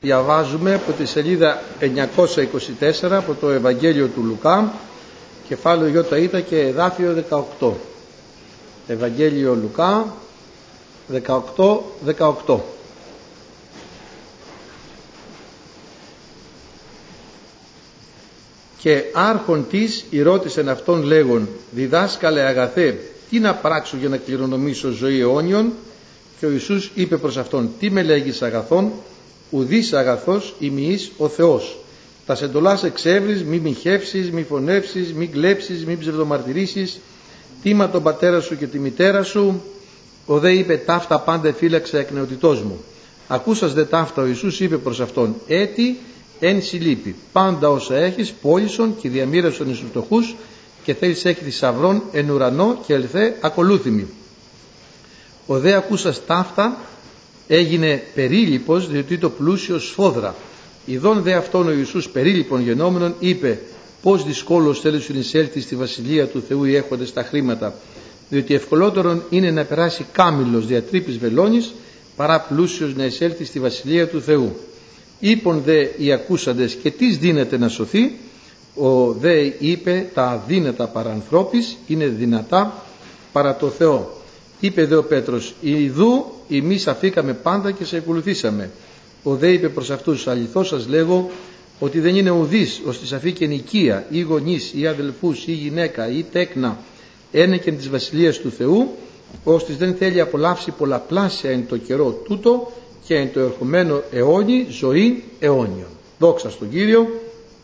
Διαβάζουμε από τη σελίδα 924 από το Ευαγγέλιο του Λουκά, κεφάλαιο Ιώτα και εδάφιο 18. Ευαγγέλιο Λουκά 18. Και άρχον της ρώτησεν αυτόν λέγον, διδάσκαλε αγαθέ, τι να πράξω για να κληρονομήσω ζωή αιώνιον? Και ο Ιησούς είπε προς αυτόν, τι με λέγεις αγαθόν? Ουδείς αγαθός ημιείς ο Θεός. Τα σεντολάς εξεύρεις, μη μοιχεύσεις, μη φωνεύσεις, μη κλέψεις, μη ψευδομαρτυρήσεις, τίμα τον πατέρα σου και τη μητέρα σου. Ο δε είπε, ταύτα πάντα φύλαξε εκ νεοτητός μου. Ακούσας δε ταύτα, ο Ιησούς είπε προς αυτόν, έτι εν συλλείπει, πάντα όσα έχεις πώλησον και διαμοίρασον εις τους φτωχούς, και θέλεις έχει θησαυρών εν ουρανό, και ελθέ ακολούθημι. Ο δε ακούσας ταύτα έγινε περίλυπος, διότι το πλούσιο σφόδρα. Ιδών δε αυτόν ο Ιησούς περίλυπον γενόμενον είπε, πως δυσκόλως θέλεις να εισέλθει στη βασιλεία του Θεού οι έχοντες τα χρήματα, διότι ευκολότερον είναι να περάσει κάμιλος δια τρύπης βελόνης, παρά πλούσιος να εισέλθει στη βασιλεία του Θεού. Είπον δε οι ακούσαντες, και τις δύναται να σωθεί? Ο δε είπε, τα αδύνατα παρά ανθρώπης είναι δυνατά παρά το Θεό. Είπε δε ο Πέτρος, ιδού εμείς αφήκαμε πάντα και σε ακολουθήσαμε. Ο δε είπε προς αυτούς, αληθώς σας λέγω ότι δεν είναι ουδής ώστε αφήκεν οικία ή γονείς ή αδελφούς ή γυναίκα ή τέκνα ένεκεν της βασιλείας του Θεού, ώστε δεν θέλει απολαύσει πολλαπλάσια εν το καιρό τούτο και εν το ερχομένο αιώνι ζωή αιώνιον. Δόξα στον Κύριο.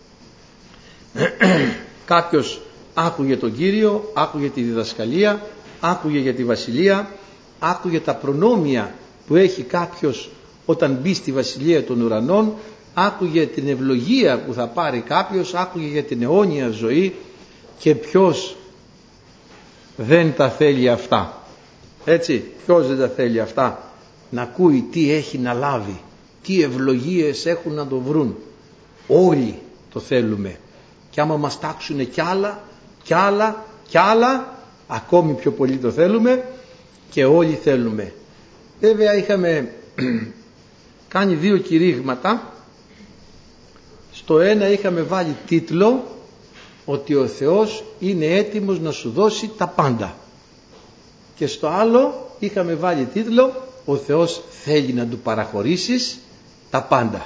Κάποιος άκουγε τον Κύριο, άκουγε τη διδασκαλία, άκουγε για τη βασιλεία, άκουγε τα προνόμια που έχει κάποιος όταν μπει στη βασιλεία των ουρανών, άκουγε την ευλογία που θα πάρει κάποιος, άκουγε για την αιώνια ζωή, και ποιος δεν τα θέλει αυτά? Έτσι, ποιος δεν τα θέλει αυτά? Να ακούει τι έχει να λάβει, τι ευλογίες έχουν να το βρουν. Όλοι το θέλουμε, και άμα μας τάξουν κι άλλα, ακόμη πιο πολύ το θέλουμε, και όλοι θέλουμε. Βέβαια είχαμε κάνει 2 κηρύγματα. Στο ένα είχαμε βάλει τίτλο ότι ο Θεός είναι έτοιμος να σου δώσει τα πάντα, και στο άλλο είχαμε βάλει τίτλο ο Θεός θέλει να του παραχωρήσεις τα πάντα.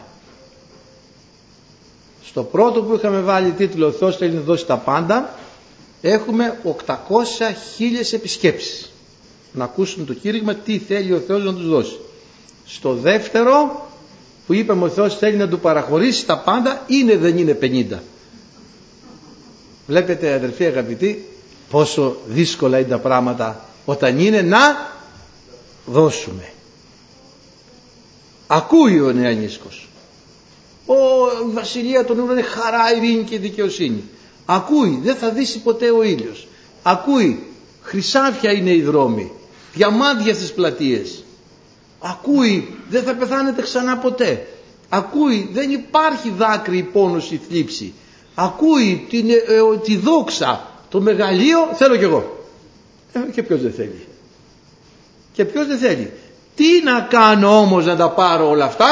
Στο πρώτο που είχαμε βάλει τίτλο ο Θεός θέλει να δώσει τα πάντα, έχουμε 800.000 επισκέψεις να ακούσουν το κήρυγμα τι θέλει ο Θεός να τους δώσει. Στο δεύτερο που είπαμε ο Θεός θέλει να του παραχωρήσει τα πάντα, δεν είναι 50. Βλέπετε αδερφοί αγαπητοί πόσο δύσκολα είναι τα πράγματα όταν είναι να δώσουμε. Ακούει ο νεανίσκος, η βασιλεία των ουρανών είναι χαρά, ειρήνη και δικαιοσύνη. Ακούει, δεν θα δύσει ποτέ ο ήλιος. Ακούει, χρυσάφια είναι οι δρόμοι, διαμάντια στις πλατείες. Ακούει, δεν θα πεθάνετε ξανά ποτέ. Ακούει, δεν υπάρχει δάκρυ, πόνος ή θλίψη. Ακούει τη δόξα, το μεγαλείο, θέλω κι εγώ. Και ποιος δεν θέλει? Και ποιος δεν θέλει? Τι να κάνω όμως να τα πάρω όλα αυτά?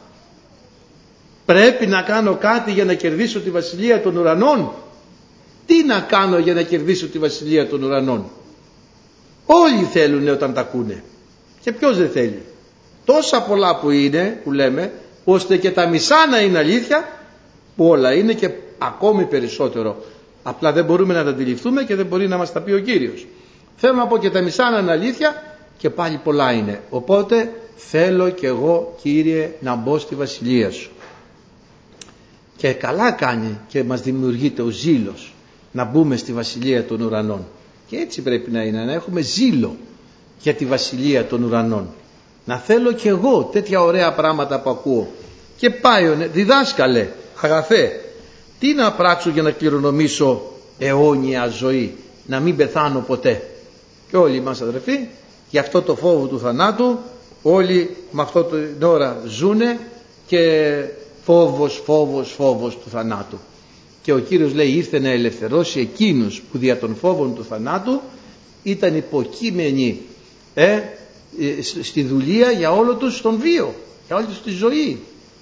Πρέπει να κάνω κάτι για να κερδίσω τη βασιλεία των ουρανών? Τι να κάνω για να κερδίσω τη βασιλεία των ουρανών? Όλοι θέλουν όταν τα ακούνε. Και ποιος δεν θέλει? Τόσα πολλά που είναι, που λέμε, ώστε και τα μισά να είναι αλήθεια, που όλα είναι, και ακόμη περισσότερο. Απλά δεν μπορούμε να τα αντιληφθούμε και δεν μπορεί να μας τα πει ο Κύριος. Θέλω να πω και τα μισά να είναι αλήθεια, και πάλι πολλά είναι. Οπότε θέλω και εγώ, Κύριε, να μπω στη βασιλεία σου. Και καλά κάνει και μας δημιουργείται ο ζήλος να μπούμε στη βασιλεία των ουρανών. Και έτσι πρέπει να είναι, να έχουμε ζήλο για τη βασιλεία των ουρανών. Να θέλω και εγώ τέτοια ωραία πράγματα που ακούω. Και πάει διδάσκαλε αγαθέ, τι να πράξω για να κληρονομήσω αιώνια ζωή, να μην πεθάνω ποτέ? Και όλοι μας αδερφοί, για αυτό το φόβο του θανάτου, όλοι με αυτό την ώρα ζουνε, και φόβος του θανάτου. Και ο Κύριος λέει ήρθε να ελευθερώσει εκείνους που δια των φόβων του θανάτου ήταν υποκείμενοι στη δουλεία για όλο τους τον βίο, για όλη τους τη ζωή.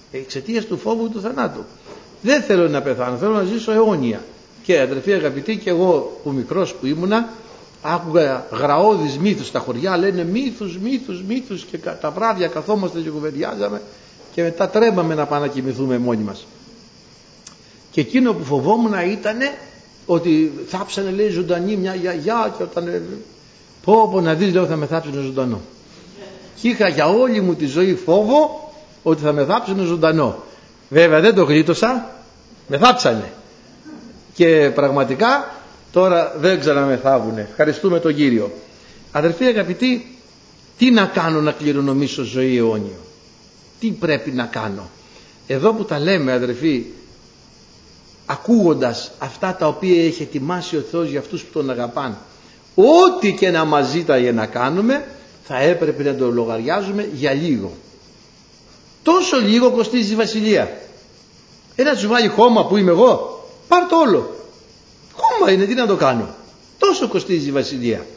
εξαιτίας του φόβου του θανάτου. Δεν θέλω να πεθάνω, θέλω να ζήσω αιώνια. Και αδερφοί αγαπητοί, και εγώ που μικρός που ήμουνα, άκουγα γραώδεις μύθους στα χωριά, λένε μύθους και τα βράδια καθόμαστε και κουβεντιάζαμε και μετά τρέμαμε να πάμε να κοιμηθούμε μόνοι μας. Και εκείνο που φοβόμουν ήταν ότι θάψανε, λέει, ζωντανή μια γιαγιά, και όταν πω να δεις, λέω, θα με θάψουνε ζωντανό. Και είχα για όλη μου τη ζωή φόβο ότι θα με θάψουνε ζωντανό. Βέβαια δεν το γλίτωσα, με θάψανε. Και πραγματικά τώρα δεν ξαναμεθάβουνε. Ευχαριστούμε τον Κύριο. Αδερφοί αγαπητοί, τι να κάνω να κληρονομήσω ζωή αιώνιο? Τι πρέπει να κάνω? Εδώ που τα λέμε, αδερφοί, ακούγοντας αυτά τα οποία έχει ετοιμάσει ο Θεός για αυτούς που τον αγαπάν, ό,τι και να μας ζήταγε να κάνουμε, θα έπρεπε να το λογαριάζουμε για λίγο. Τόσο λίγο κοστίζει η βασιλεία. Ένα σου βάλει χώμα που είμαι εγώ, πάρ' το όλο. Χώμα είναι, τι να το κάνω? Τόσο κοστίζει η βασιλεία.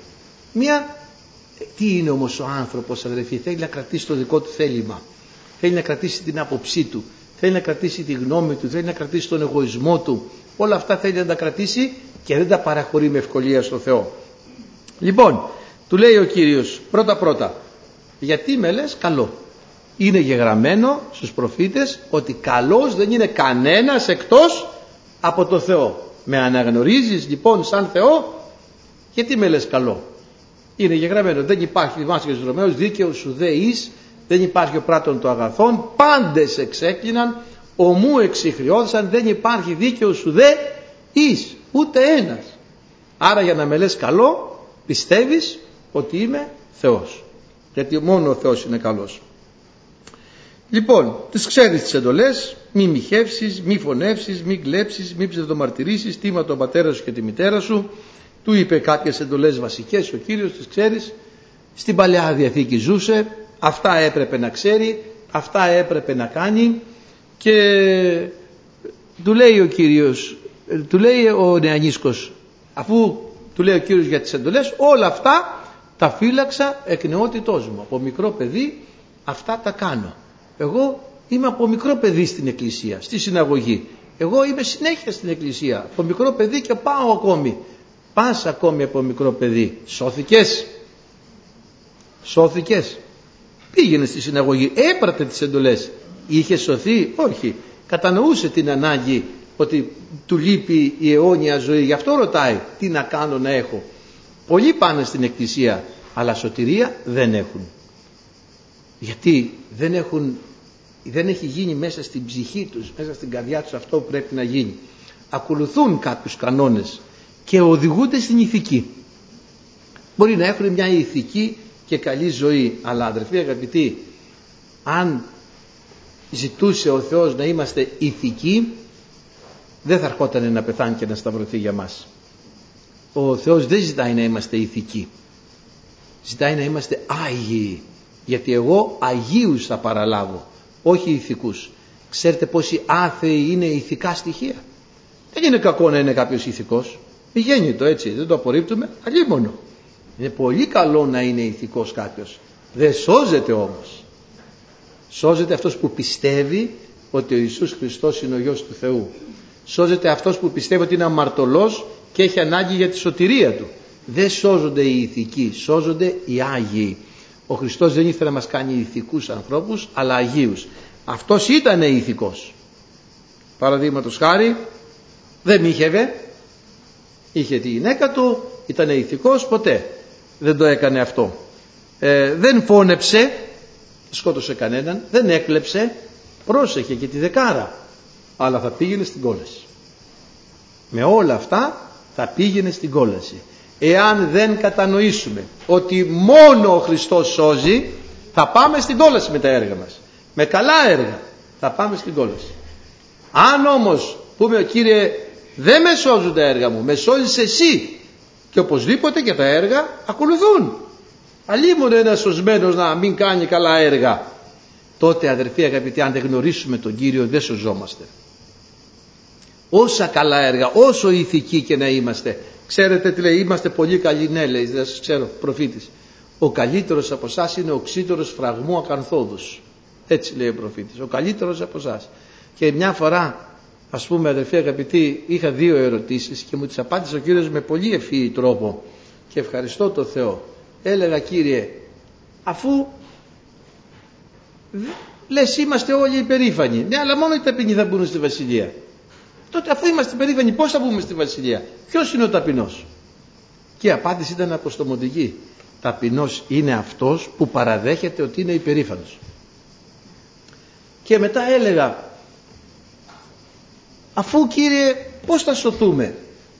Τι είναι όμως ο άνθρωπος, αδερφοί? Θέλει να κρατήσει το δικό του θέλημα, θέλει να κρατήσει την άποψή του, θέλει να κρατήσει τη γνώμη του, θέλει να κρατήσει τον εγωισμό του. Όλα αυτά θέλει να τα κρατήσει και δεν τα παραχωρεί με ευκολία στο Θεό. Λοιπόν, του λέει ο Κύριος πρώτα, γιατί με λες καλό? Είναι γεγραμμένο στους προφήτες ότι καλός δεν είναι κανένας εκτός από το Θεό. Με αναγνωρίζεις λοιπόν σαν Θεό? Γιατί με λες καλό? Είναι γεγραμμένο, δεν υπάρχει, θυμάσαι και στους Ρωμαίους, δίκαιος ουδέ εις, δεν υπάρχει ο πράττων των αγαθών, πάντες εξέκλειναν, ομού εξηχριώθησαν, δεν υπάρχει δίκαιος ουδέ εις, ούτε ένας. Άρα για να με λες καλό, πιστεύεις ότι είμαι Θεός, γιατί μόνο ο Θεός είναι καλός. Λοιπόν, τις ξέρεις τις εντολές: μη μοιχεύσεις, μη φωνεύσεις, μη κλέψεις, μη ψευδομαρτυρήσεις, τίμα τον πατέρα σου και τη μητέρα σου. Του είπε κάποιες εντολές βασικές ο Κύριος, τις ξέρεις. Στην Παλαιά Διαθήκη ζούσε, αυτά έπρεπε να ξέρει, αυτά έπρεπε να κάνει. Και του λέει ο Κύριος, του λέει ο νεανίσκος, αφού του λέει ο Κύριος για τις εντολές, όλα αυτά τα φύλαξα εκ νεότητός μου. Από μικρό παιδί αυτά τα κάνω. Εγώ είμαι από μικρό παιδί στην εκκλησία, στη συναγωγή. Εγώ είμαι συνέχεια στην εκκλησία, από μικρό παιδί και πάω ακόμη. Πας ακόμη από μικρό παιδί. Σώθηκες. Πήγαινε στη συναγωγή, έπρατε τις εντολές. Είχε σωθεί? Όχι. Κατανοούσε την ανάγκη ότι του λείπει η αιώνια ζωή. Γι' αυτό ρωτάει, τι να κάνω να έχω? Πολλοί πάνε στην εκκλησία, αλλά σωτηρία δεν έχουν. Γιατί δεν έχει γίνει μέσα στην ψυχή τους, μέσα στην καρδιά τους αυτό που πρέπει να γίνει. Ακολουθούν κάποιους κανόνες και οδηγούνται στην ηθική. Μπορεί να έχουν μια ηθική και καλή ζωή, αλλά αδερφοί αγαπητοί, αν ζητούσε ο Θεός να είμαστε ηθικοί, δεν θα ερχόταν να πεθάνει και να σταυρωθεί για μας. Ο Θεός δεν ζητάει να είμαστε ηθικοί, ζητάει να είμαστε άγιοι. Γιατί εγώ αγίους θα παραλάβω, όχι ηθικούς. Ξέρετε πόσοι άθεοι είναι ηθικά στοιχεία? Δεν είναι κακό να είναι κάποιος ηθικός, πηγαίνει το έτσι, δεν το απορρίπτουμε, αλλήμωνο. Είναι πολύ καλό να είναι ηθικός κάποιος. Δεν σώζεται όμως. Σώζεται αυτός που πιστεύει ότι ο Ιησούς Χριστός είναι ο Υιός του Θεού. Σώζεται αυτός που πιστεύει ότι είναι αμαρτωλός και έχει ανάγκη για τη σωτηρία του. Δεν σώζονται οι ηθικοί, σώζονται οι άγιοι. Ο Χριστός δεν ήθελε να μας κάνει ηθικούς ανθρώπους, αλλά αγίους. Αυτός ήταν ηθικός. Παραδείγματος χάρη, δεν μοίχευε, είχε τη γυναίκα του, ήταν ηθικός, ποτέ δεν το έκανε αυτό. Δεν φώνεψε, σκότωσε κανέναν, δεν έκλεψε, πρόσεχε και τη δεκάρα, αλλά θα πήγαινε στην κόλαση. Με όλα αυτά θα πήγαινε στην κόλαση. Εάν δεν κατανοήσουμε ότι μόνο ο Χριστός σώζει, θα πάμε στην κόλαση με τα έργα μας. Με καλά έργα θα πάμε στην κόλαση. Αν όμως πούμε, Κύριε, δεν με σώζουν τα έργα μου, με σώζεις εσύ, και οπωσδήποτε και τα έργα ακολουθούν. Αλλήμον ένας σωσμένος να μην κάνει καλά έργα. Τότε αδερφοί αγαπητοί, αν δεν γνωρίσουμε τον Κύριο, δεν σωζόμαστε. Όσα καλά έργα, όσο ηθικοί και να είμαστε. Ξέρετε τι λέει? Είμαστε πολύ καλοί. Ναι, λέει, δεν ξέρω, προφήτης. Ο καλύτερος από εσάς είναι οξύτερος φραγμού ακανθόδους. Έτσι λέει ο προφήτης, ο καλύτερος από εσάς. Και μια φορά, ας πούμε, αδερφοί αγαπητοί, είχα 2 ερωτήσεις και μου τις απάντησε ο Κύριος με πολύ ευφυή τρόπο και ευχαριστώ τον Θεό. Έλεγα, Κύριε, αφού λες είμαστε όλοι υπερήφανοι, ναι, αλλά μόνο οι ταπεινοί θα μπουν στη Βασιλεία. Τότε αφού είμαστε υπερήφανοι, πώς θα μπούμε στη Βασιλεία? Ποιος είναι ο ταπεινός? Και η απάντηση ήταν αποστομωτική. Ταπεινός είναι αυτός που παραδέχεται ότι είναι υπερήφανος. Και μετά έλεγα, αφού Κύριε πώς θα σωθούμε,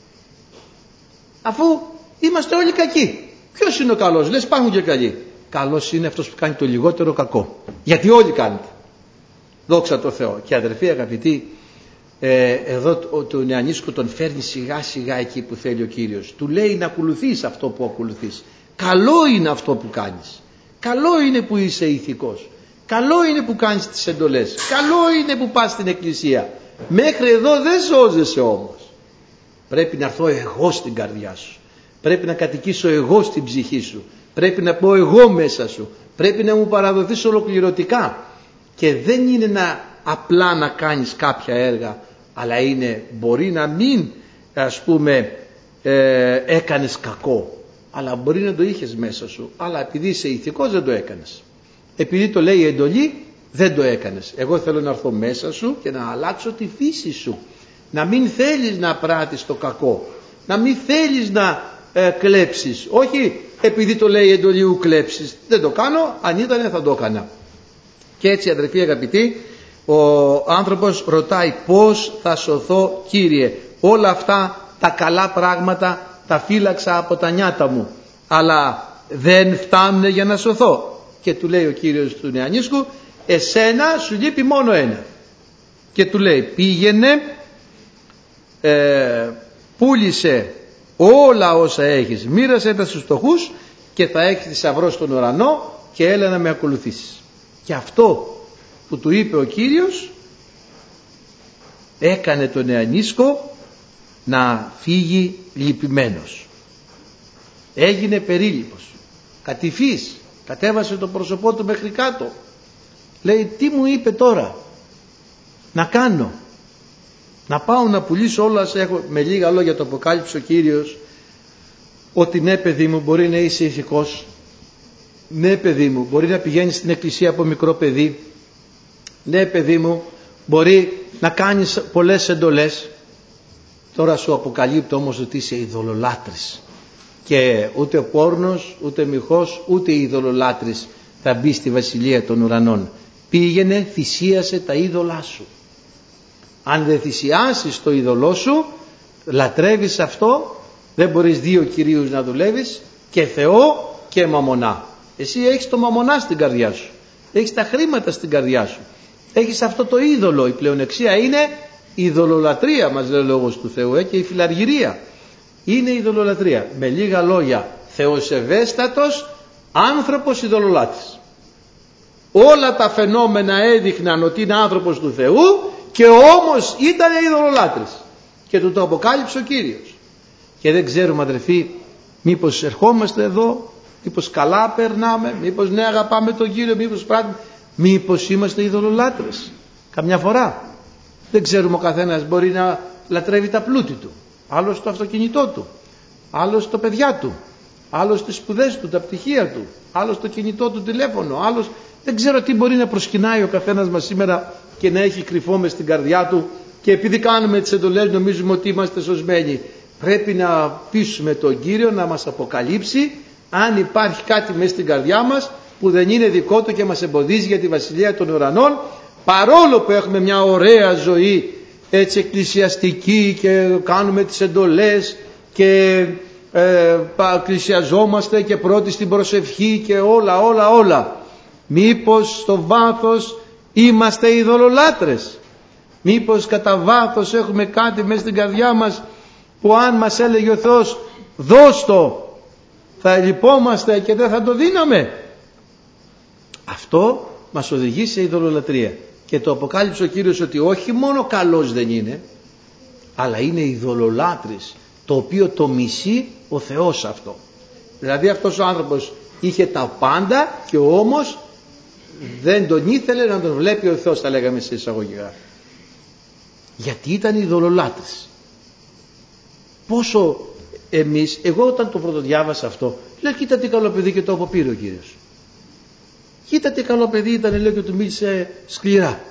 αφού είμαστε όλοι κακοί? Ποιος είναι ο καλός? Λες υπάρχουν και καλοί. Καλός είναι αυτός που κάνει το λιγότερο κακό, γιατί όλοι κάνετε. Δόξα τω Θεώ. Και αδερφοί αγαπητοί, εδώ τον νεανίσκο τον φέρνει σιγά σιγά εκεί που θέλει ο Κύριος. Του λέει να ακολουθείς αυτό που ακολουθείς. Καλό είναι αυτό που κάνεις. Καλό είναι που είσαι ηθικός. Καλό είναι που κάνεις τις εντολές. Καλό είναι που πας στην εκκλησία. Μέχρι εδώ δεν σώζεσαι όμως. Πρέπει να έρθω εγώ στην καρδιά σου. Πρέπει να κατοικήσω εγώ στην ψυχή σου. Πρέπει να πω εγώ μέσα σου. Πρέπει να μου παραδοθείς ολοκληρωτικά. Και δεν είναι απλά να κάνεις κάποια έργα, αλλά είναι, μπορεί να μην, ας πούμε, έκανες κακό, αλλά μπορεί να το είχες μέσα σου, αλλά επειδή είσαι ηθικός δεν το έκανες. Επειδή το λέει η εντολή δεν το έκανες. Εγώ θέλω να έρθω μέσα σου και να αλλάξω τη φύση σου. Να μην θέλεις να πράττεις το κακό. Να μην θέλεις να κλέψεις. Όχι επειδή το λέει η εντολή ου κλέψεις. Δεν το κάνω, αν ήτανε θα το έκανα. Και έτσι αδερφοί αγαπητοί, ο άνθρωπος ρωτάει πώς θα σωθώ Κύριε? Όλα αυτά τα καλά πράγματα τα φύλαξα από τα νιάτα μου, αλλά δεν φτάνουν για να σωθώ. Και του λέει ο Κύριος του νεανίσκου, εσένα σου λείπει μόνο ένα. Και του λέει, πήγαινε, πούλησε όλα όσα έχεις, μοίρασε τα στους φτωχούς και θα έχεις θησαυρό στον ουρανό και έλα να με ακολουθήσεις. Και αυτό που του είπε ο Κύριος έκανε τον νεανίσκο να φύγει λυπημένος. Έγινε περίλυπος, κατηφής, κατέβασε το πρόσωπό του μέχρι κάτω. Λέει, τι μου είπε τώρα να κάνω? Να πάω να πουλήσω όλα όσα έχω? Με λίγα λόγια το αποκάλυψε ο Κύριος ότι ναι παιδί μου, μπορεί να είσαι ηθικός. Ναι παιδί μου, μπορεί να πηγαίνεις στην εκκλησία από μικρό παιδί. Ναι παιδί μου, μπορεί να κάνεις πολλές εντολές. Τώρα σου αποκαλύπτω όμως ότι είσαι ειδωλολάτρης. Και ούτε ο πόρνος, ούτε μοιχός, ούτε η ειδωλολάτρης θα μπει στη βασιλεία των ουρανών. Πήγαινε, θυσίασε τα είδωλά σου. Αν δεν θυσιάσεις το είδωλό σου, λατρεύεις αυτό, δεν μπορείς 2 κυρίους να δουλεύεις, και Θεό και μαμονά. Εσύ έχεις το μαμονά στην καρδιά σου, έχεις τα χρήματα στην καρδιά σου, έχεις αυτό το είδωλο. Η πλεονεξία είναι η ειδωλολατρία, μας λέει ο Λόγος του Θεού, και η φιλαργυρία είναι η ειδωλολατρία. Με λίγα λόγια, θεοσεβέστατος άνθρωπος ειδωλολάτης. Όλα τα φαινόμενα έδειχναν ότι είναι άνθρωπος του Θεού και όμως ήταν ειδωλολάτρης, και του το αποκάλυψε ο Κύριος. Και δεν ξέρουμε αδερφοί, μήπως ερχόμαστε εδώ, μήπως καλά περνάμε, μήπως ναι αγαπάμε τον Κύριο, μήπως πράττουμε, μήπως είμαστε ειδωλολάτρες καμιά φορά. Δεν ξέρουμε, ο καθένας μπορεί να λατρεύει τα πλούτη του, άλλος το αυτοκίνητό του, άλλος το παιδιά του, άλλος τις σπουδές του, τα πτυχία του, άλλος το κινητό του τηλέφωνο, άλλος δεν ξέρω τι μπορεί να προσκυνάει ο καθένας μας σήμερα και να έχει κρυφό μες στην καρδιά του, και επειδή κάνουμε τις εντολές νομίζουμε ότι είμαστε σωσμένοι. Πρέπει να πείσουμε τον Κύριο να μας αποκαλύψει αν υπάρχει κάτι μέσα στην καρδιά μας που δεν είναι δικό του και μας εμποδίζει για τη βασιλεία των ουρανών, παρόλο που έχουμε μια ωραία ζωή έτσι εκκλησιαστική και κάνουμε τις εντολές και εκκλησιαζόμαστε και πρώτοι στην προσευχή και όλα. Μήπως στο βάθος είμαστε ειδωλολάτρες? Μήπως κατά βάθος έχουμε κάτι μέσα στην καρδιά μας που αν μας έλεγε ο Θεός δώσ' το, θα λυπόμαστε και δεν θα το δίναμε? Αυτό μας οδηγεί σε ειδωλολατρία. Και το αποκάλυψε ο Κύριος ότι όχι μόνο καλός δεν είναι, αλλά είναι ειδωλολάτρης, το οποίο το μισεί ο Θεός αυτό. Δηλαδή αυτός ο άνθρωπος είχε τα πάντα και όμως δεν τον ήθελε να τον βλέπει ο Θεός, τα λέγαμε σε εισαγωγικά. Γιατί ήταν ειδωλολάτρες. Πόσο εμείς, εγώ όταν το πρώτο διάβασα αυτό, λέω κοίτα τι καλό παιδί, και το αποπήρε ο Κύριος. Κοίτα τι καλό παιδί ήταν, λέω, και του μίλησε σκληρά.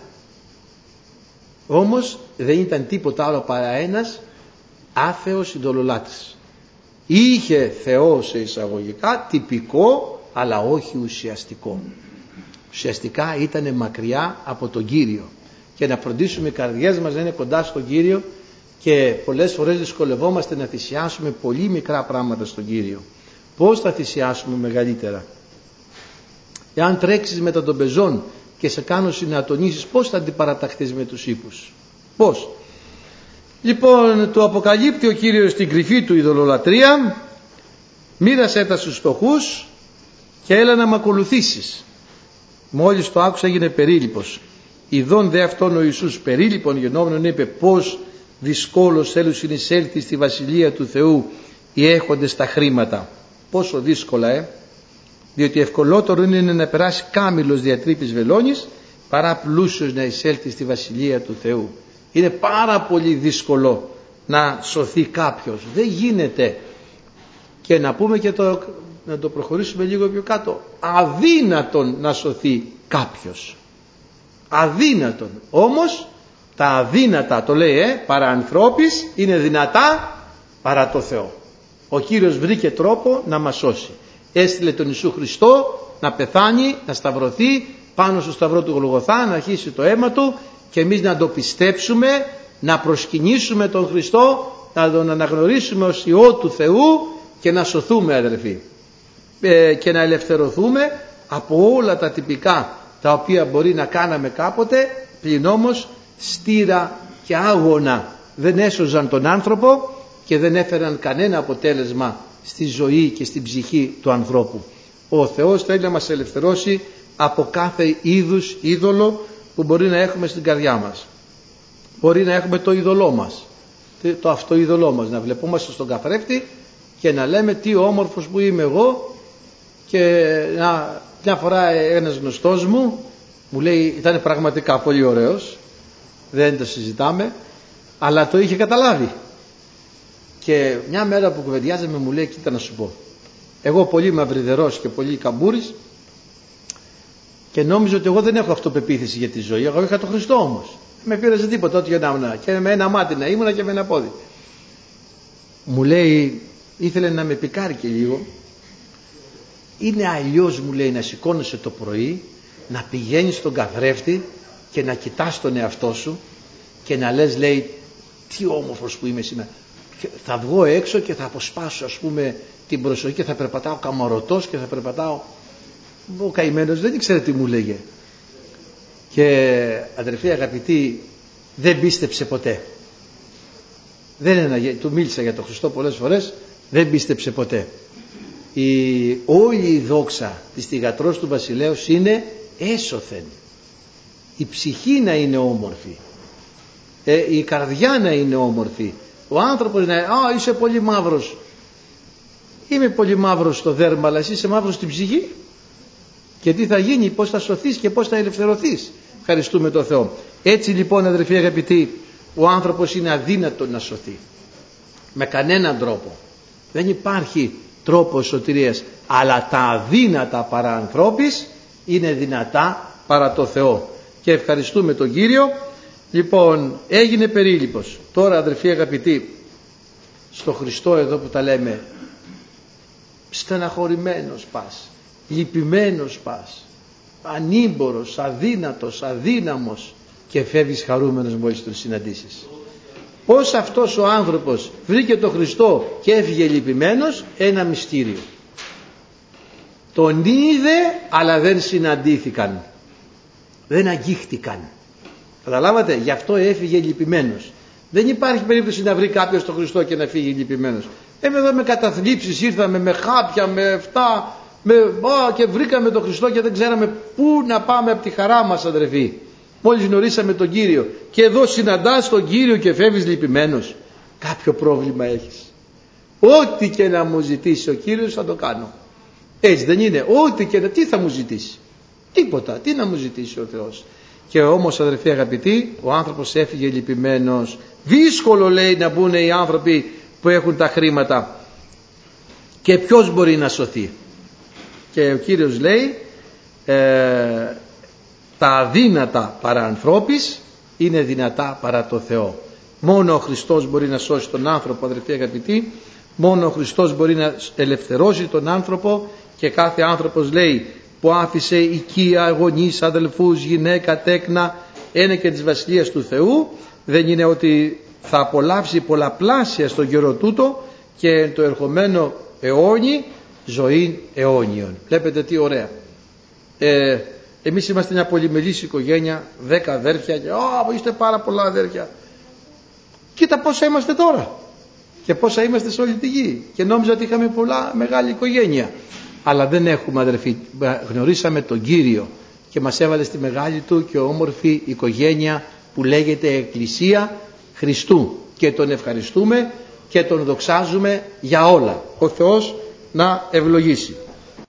Όμως δεν ήταν τίποτα άλλο παρά ένας άθεος ειδωλολάτρης. Είχε Θεό σε εισαγωγικά, τυπικό, αλλά όχι ουσιαστικό. Ουσιαστικά ήταν μακριά από τον Κύριο. Και να φροντίσουμε οι καρδιές μας να είναι κοντά στον Κύριο, και πολλές φορές δυσκολευόμαστε να θυσιάσουμε πολύ μικρά πράγματα στον Κύριο. Πώς θα θυσιάσουμε μεγαλύτερα? Εάν τρέξεις μετά των πεζών και σε κάνω συνατονίσεις, πώς θα αντιπαραταχθείς με τους ύπους? Πώς? Λοιπόν, του αποκαλύπτει ο Κύριος την κρυφή του ειδωλολατρία, μοίρασέ τα στους φτωχούς και έλα να μ' ακολουθήσεις. Μόλις το άκουσα έγινε περίλυπος. Ιδών δε αυτόν ο Ιησούς περίλυπον γενόμενον είπε, πώς δυσκόλος θέλουν συνεισέλθει στη βασιλεία του Θεού οι έχοντες τα χρήματα. Πόσο δύσκολα, διότι ευκολότερο είναι να περάσει κάμιλος δια τρύπης βελόνης παρά πλούσιος να εισέλθει στη βασιλεία του Θεού. Είναι πάρα πολύ δύσκολο να σωθεί κάποιος. Δεν γίνεται. Και να πούμε και να το προχωρήσουμε λίγο πιο κάτω. Αδύνατον να σωθεί κάποιος. Αδύνατον. Όμως τα αδύνατα, το λέει, παρά ανθρώπης είναι δυνατά παρά το Θεό. Ο Κύριος βρήκε τρόπο να μας σώσει. Έστειλε τον Ιησού Χριστό να πεθάνει, να σταυρωθεί πάνω στο σταυρό του Γολγοθά, να αρχίσει το αίμα του, και εμείς να το πιστέψουμε, να προσκυνήσουμε τον Χριστό, να τον αναγνωρίσουμε ως Υιό του Θεού και να σωθούμε, αδελφοί, και να ελευθερωθούμε από όλα τα τυπικά τα οποία μπορεί να κάναμε κάποτε, πλην όμως στήρα και άγωνα δεν έσωζαν τον άνθρωπο και δεν έφεραν κανένα αποτέλεσμα στη ζωή και στην ψυχή του ανθρώπου. Ο Θεός θέλει να μας ελευθερώσει από κάθε είδους είδωλο που μπορεί να έχουμε στην καρδιά μας. Μπορεί να έχουμε το είδωλό μας, το αυτοείδωλό μας, να βλεπόμαστε στον καθρέφτη και να λέμε τι όμορφος που είμαι εγώ. Και μια φορά ένας γνωστός μου λέει, ήταν πραγματικά πολύ ωραίος, δεν το συζητάμε, αλλά το είχε καταλάβει. Και μια μέρα που κουβεντιάζαμε μου λέει, κοίτα να σου πω, εγώ πολύ μαυριδερός και πολύ καμπούρης, και νόμιζα ότι εγώ δεν έχω αυτοπεποίθηση για τη ζωή. Εγώ είχα τον Χριστό όμως. Με πήραζε τίποτα, ό,τι γινάμουνα. Και με ένα μάτι να ήμουνα και με ένα πόδι. Μου λέει, ήθελε να με πικάρει και λίγο. Είναι αλλιώς, μου λέει, να σηκώνεσαι το πρωί, να πηγαίνεις στον καθρέφτη και να κοιτάς τον εαυτό σου και να λες, λέει, τι όμορφος που είμαι σήμερα. Και θα βγω έξω και θα αποσπάσω, ας πούμε, την προσοχή και θα περπατάω καμαρωτός και θα περπατάω. Ο καημένος δεν ήξερε τι μου λέγε. Και αδερφοί αγαπητοί, δεν πίστεψε ποτέ. Του μίλησα για τον Χριστό πολλές φορές, δεν πίστεψε ποτέ. Όλη η δόξα της θυγατρός του βασιλέως είναι έσωθεν. Η ψυχή να είναι όμορφη, η καρδιά να είναι όμορφη, ο άνθρωπος να είσαι πολύ μαύρος. Είμαι πολύ μαύρος στο δέρμα, αλλά εσύ είσαι μαύρος στην ψυχή. Και τι θα γίνει, πώς θα σωθείς και πώς θα ελευθερωθείς? Ευχαριστούμε τον Θεό. Έτσι λοιπόν, αδερφοί αγαπητοί, ο άνθρωπος είναι αδύνατο να σωθεί με κανέναν τρόπο. Δεν υπάρχει τρόπος σωτηρίας, αλλά τα αδύνατα παρά ανθρώπης είναι δυνατά παρά το Θεό. Και ευχαριστούμε τον Κύριο. Λοιπόν, έγινε περίλυπος. Τώρα, αδερφοί αγαπητοί, στο Χριστό εδώ που τα λέμε, στεναχωρημένος πας, λυπημένος πας, ανήμπορος, αδύνατος, αδύναμος, και φεύγεις χαρούμενος μόλις τον συναντήσεις. Πώς αυτός ο άνθρωπος βρήκε τον Χριστό και έφυγε λυπημένος? Ένα μυστήριο. Τον είδε αλλά δεν συναντήθηκαν, δεν αγγίχτηκαν. Καταλάβατε, γι' αυτό έφυγε λυπημένος. Δεν υπάρχει περίπτωση να βρει κάποιος τον Χριστό και να φύγει λυπημένος. Εδώ με καταθλίψεις ήρθαμε, με χάπια, με αυτά, και βρήκαμε τον Χριστό και δεν ξέραμε πού να πάμε από τη χαρά μας, αδερφοί. Μόλις γνωρίσαμε τον Κύριο, και εδώ συναντάς τον Κύριο και φεύγεις λυπημένος, κάποιο πρόβλημα έχεις. Ό,τι και να μου ζητήσει ο Κύριος θα το κάνω. Έτσι δεν είναι? Ό,τι και να, τι θα μου ζητήσει? Τίποτα. Τι να μου ζητήσει ο Θεός? Και όμως, αδερφοί αγαπητοί, ο άνθρωπος έφυγε λυπημένος. Δύσκολο, λέει, να μπουν οι άνθρωποι που έχουν τα χρήματα. Και ποιος μπορεί να σωθεί? Και ο Κύριος λέει, τα αδύνατα παρά ανθρώπης είναι δυνατά παρά το Θεό. Μόνο ο Χριστός μπορεί να σώσει τον άνθρωπο, αδερφοί αγαπητοί. Μόνο ο Χριστός μπορεί να ελευθερώσει τον άνθρωπο. Και κάθε άνθρωπος, λέει, που άφησε οικία, γονείς, αδελφούς, γυναίκα, τέκνα, είναι και της Βασιλείας του Θεού, δεν είναι ότι θα απολαύσει πολλαπλάσια στον καιρό τούτο και το ερχομένο αιώνι ζωή αιώνιον. Βλέπετε τι ωραία. Εμείς είμαστε μια πολυμελής οικογένεια, 10 αδέρφια και είστε πάρα πολλά αδέρφια. Κοίτα πόσα είμαστε τώρα και πόσα είμαστε σε όλη τη γη, και νόμιζα ότι είχαμε μεγάλη οικογένεια. Αλλά δεν έχουμε, αδερφοί. Γνωρίσαμε τον Κύριο και μας έβαλε στη μεγάλη του και όμορφη οικογένεια που λέγεται Εκκλησία Χριστού, και τον ευχαριστούμε και τον δοξάζουμε για όλα. Ο Θεός να ευλογήσει.